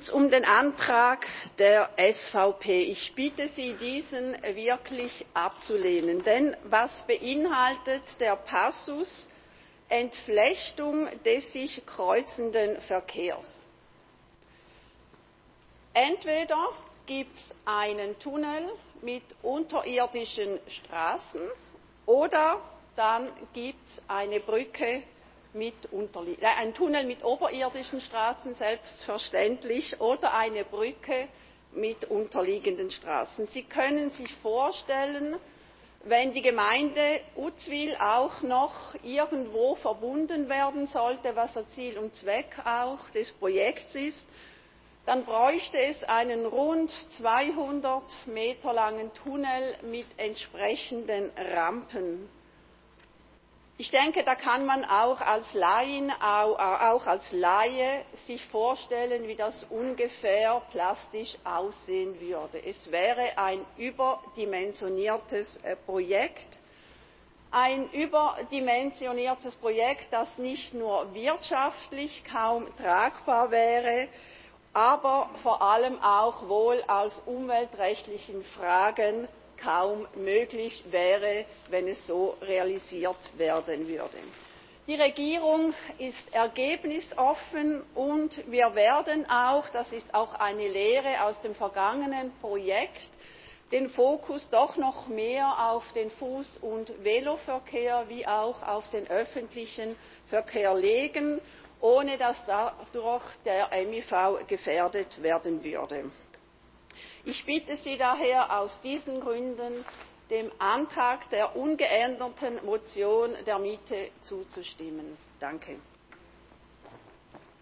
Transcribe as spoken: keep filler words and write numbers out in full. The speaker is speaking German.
Um den Antrag der S V P. Ich bitte Sie, diesen wirklich abzulehnen. Denn was beinhaltet der Passus Entflechtung des sich kreuzenden Verkehrs? Entweder gibt es einen Tunnel mit unterirdischen Straßen oder dann gibt es eine Brücke mit unterlie- äh, einen Tunnel mit oberirdischen Straßen, selbstverständlich, oder eine Brücke mit unterliegenden Straßen. Sie können sich vorstellen, wenn die Gemeinde Uzwil auch noch irgendwo verbunden werden sollte, was ja Ziel und Zweck auch des Projekts ist, dann bräuchte es einen rund zweihundert Meter langen Tunnel mit entsprechenden Rampen. Ich denke, da kann man auch als Laien, auch als Laie sich vorstellen, wie das ungefähr plastisch aussehen würde. Es wäre ein überdimensioniertes Projekt, ein überdimensioniertes Projekt, das nicht nur wirtschaftlich kaum tragbar wäre, aber vor allem auch wohl aus umweltrechtlichen Fragen kaum möglich wäre, wenn es so realisiert werden würde. Die Regierung ist ergebnisoffen und wir werden auch, das ist auch eine Lehre aus dem vergangenen Projekt, den Fokus doch noch mehr auf den Fuß- und Veloverkehr wie auch auf den öffentlichen Verkehr legen, ohne dass dadurch der M I V gefährdet werden würde. Ich bitte Sie daher aus diesen Gründen, dem Antrag der ungeänderten Motion der Miete zuzustimmen. Danke.